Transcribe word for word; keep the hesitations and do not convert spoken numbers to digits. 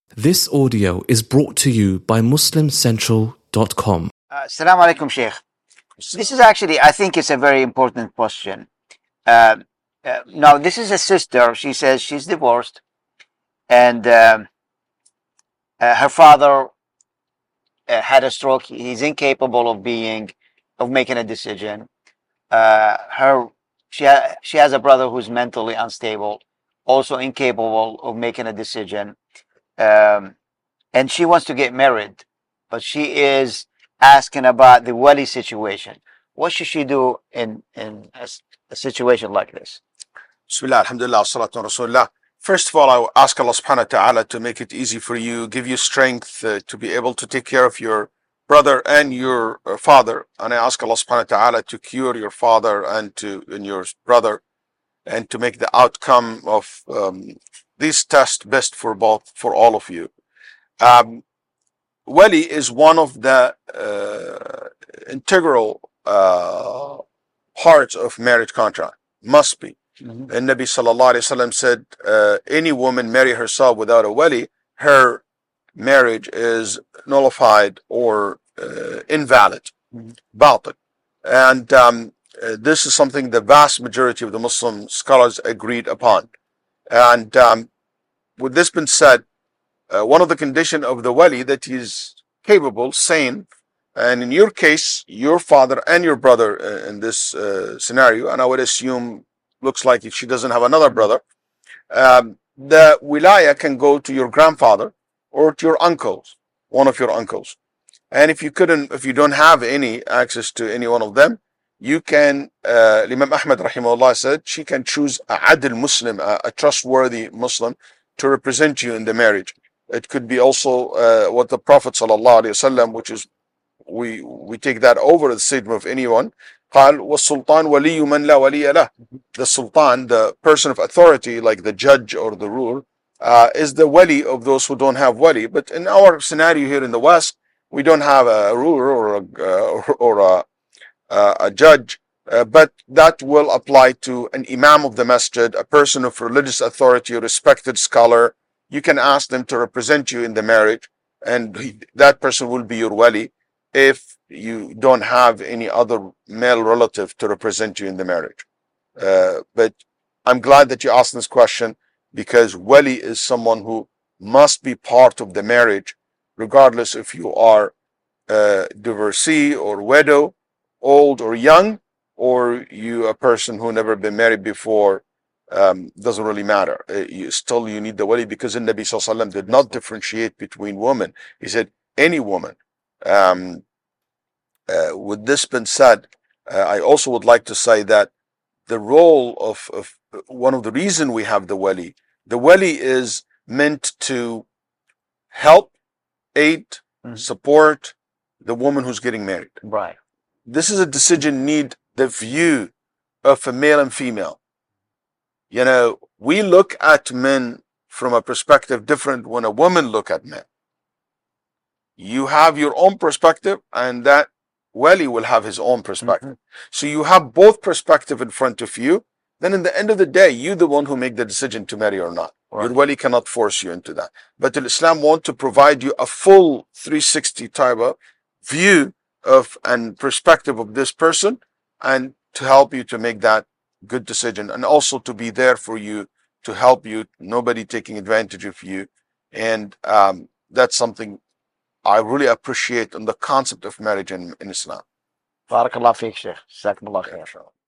This audio is brought to you by Muslim Central dot com. Uh, Assalamu alaikum, Sheikh. This is actually, I think it's a very important question. Uh, uh, now, this is a sister. She says she's divorced, and um uh, her father uh, had a stroke. He's incapable of being, of making a decision. Uh, her, she ha- she has a brother who's mentally unstable, also incapable of making a decision. Um, and she wants to get married, but she is asking about the wali situation. What should she do in in a, s- a situation like this? Bismillah, alhamdulillah, salatu wa rasulullah. First of all, I ask Allah subhanahu wa ta'ala to make it easy for you, give you strength uh, to be able to take care of your brother and your uh, father. And I ask Allah subhanahu wa ta'ala to cure your father and to and your brother, and to make the outcome of um, this test best for both, for all of you. Um, Wali is one of the uh, integral uh, parts of marriage contract. Must be. Mhm. And Nabi sallallahu alayhi wasallam said, uh, any woman marry herself without a wali, her marriage is nullified or uh, invalid, Mhm. batil. And um, uh, this is something the vast majority of the Muslim scholars agreed upon. And um, with this being said, uh, one of the condition of the wali that he's capable, sane, and in your case, your father and your brother uh, in this uh, scenario, and I would assume, looks like she doesn't have another brother, um, the wilaya can go to your grandfather or to your uncles, one of your uncles. And if you couldn't, if you don't have any access to any one of them, you can, uh, Imam Ahmad rahimahullah said, she can choose a adil Muslim, a, a trustworthy Muslim to represent you in the marriage. It could be also uh, what the Prophet sallallahu alaihi wasallam, which is we we take that over the statement of anyone. قال والسلطان ولي من لا ولي له. The sultan, the person of authority, like the judge or the ruler, uh, is the wali of those who don't have wali. But in our scenario here in the West, we don't have a ruler or a uh, or a, uh, a judge. Uh, but that will apply to an imam of the masjid, a person of religious authority, a respected scholar. You can ask them to represent you in the marriage, and he, that person will be your wali if you don't have any other male relative to represent you in the marriage. Uh, but I'm glad that you asked this question, because wali is someone who must be part of the marriage, regardless if you are uh, divorcee or widow, old or young, or you a person who never been married before. Um, doesn't really matter. Uh, you, still, you need the wali, because the Nabi Sallallahu Alaihi Wasallam did not differentiate between women. He said any woman. Um, uh, with this being said, uh, I also would like to say that the role of, of one of the reason we have the wali, the wali is meant to help, aid, Mhm. support the woman who's getting married. Right. This is a decision need the view of a male and female. You know, we look at men from a perspective different when a woman look at men. You have your own perspective, and that wali will have his own perspective. So you have both perspective in front of you. Then in the end of the day, you the one who make the decision to marry or not. Your Right. wali cannot force you into that. But Islam want to provide you a full three sixty type of view of and perspective of this person, and to help you to make that good decision, and also to be there for you, to help you, nobody taking advantage of you. And um, that's something I really appreciate on the concept of marriage in, in Islam. Barakallah feek, Sheikh. Jazakumullah khair. Inshallah.